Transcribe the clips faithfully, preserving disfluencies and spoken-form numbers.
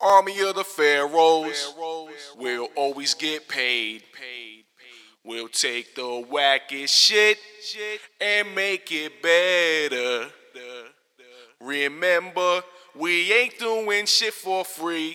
Army of the Pharaohs, we'll always get paid. We'll take the wackest shit and make it better. Remember, we ain't doing shit for free.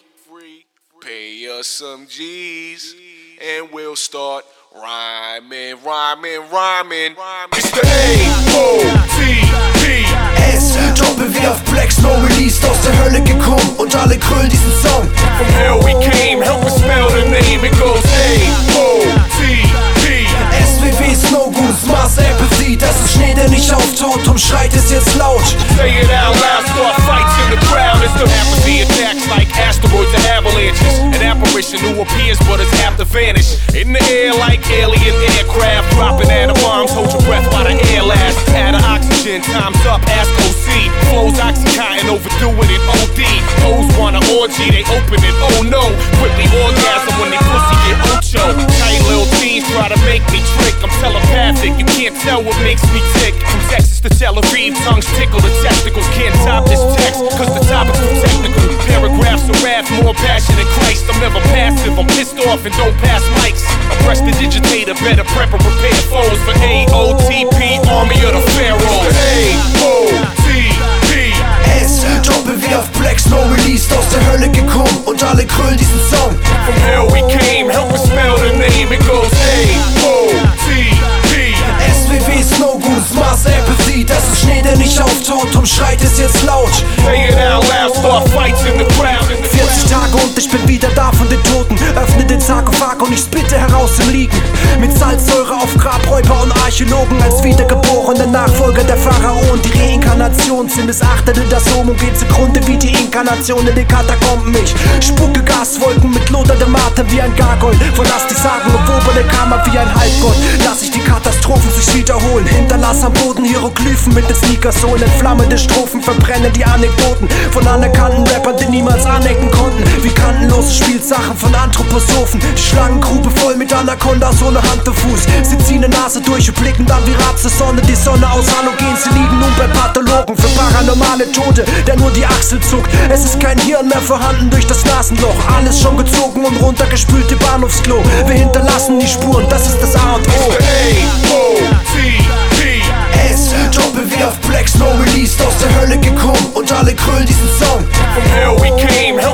Pay us some G's and we'll start rhyming, rhyming, rhyming. It's the A O T P S, Doppel wie auf Black Snow released, aus der Hölle gekommen und alle krölen diesen Song. From hell we came, help us spell the name, it goes A O T P S W W Snow Goons, Mars Apathy, das ist Schnee, der nicht auftaut, drum schreit es jetzt laut. Say it out loud, start fights in the crowd. It's the apathy attacks like asteroids and avalanches. An apparition who appears but is apt to vanish. In the air like alien aircraft, dropping atom bombs, hold your breath while the air lasts. Add of oxygen, time's up, ask O C. Flows oxycontin, overdo it in O D. Hoes want an orgy, they open it, oh no. Quickly orgasm when they pussy get ocho. Tight little teens try to make me trick. I'm telepathic, you can't tell what makes me tick. From Texas to Tel Aviv, tongues tickle the testicles. Can't top this text, cause the topic's too technical. Paragraphs of wrath, more passion than Christ. I'm never passive, I'm pissed off and don't pass mics. I press the digitator, better prep and prepare foes for A O T P, Army of the Pharaohs. A O T P S, Doppel wie auf Black Snow released, aus der Hölle gekommen und alle krölen diesen Song. From hell we came, help us spell the name, it goes A O T P S W W Snow Goons, Mars Apathy, das ist Schnee, der nicht auftaut, drum schreit es jetzt laut. Say it out loud, start fights in the crowd. vierzig Tage und ich bin wieder da von den Toten. Öffne den Sarkophag und ich spitte heraus im Liegen. Mit Salzsäure auf Grabräuber und Archäologen als wiedergeborene Nachfolger der Pharaonen. Die Reinkarnation sind missachtet, das Homo geht zugrunde wie die Inkarnation in den Katakomben. Ich spucke Gaswolken mit loderndem Atem wie ein Gargoyle. Verlass die sagenumwobene Kammer wie ein Halbgott. Lass ich die Katastrophen sich wiederholen. Hinterlass am Boden Hieroglyphen mit den Sneakersohlen. Entflammende Strophen verbrennen die Anekdoten von anerkannten Rappern, die niemals anecken konnten. Wie kantenlose Spielsachen von Anthroposophen. Die Schlangengrube voll mit Anacondas ohne Hand und Fuß. Sie ziehen eine Nase durch und blicken dann wie Ratze Sonne. Die Sonne aus Halogen, sie liegen nun bei Pathologen für paranormale Tote, der nur die Achsel zuckt. Es ist kein Hirn mehr vorhanden durch das Nasenloch. Alles schon gezogen und runtergespült im Bahnhofsklo. Wir hinterlassen die Spuren, das ist das A und O. A O T P S, Doppel wie auf Black Snow released, aus der Hölle gekommen und alle krölen diesen Song. From hell we came,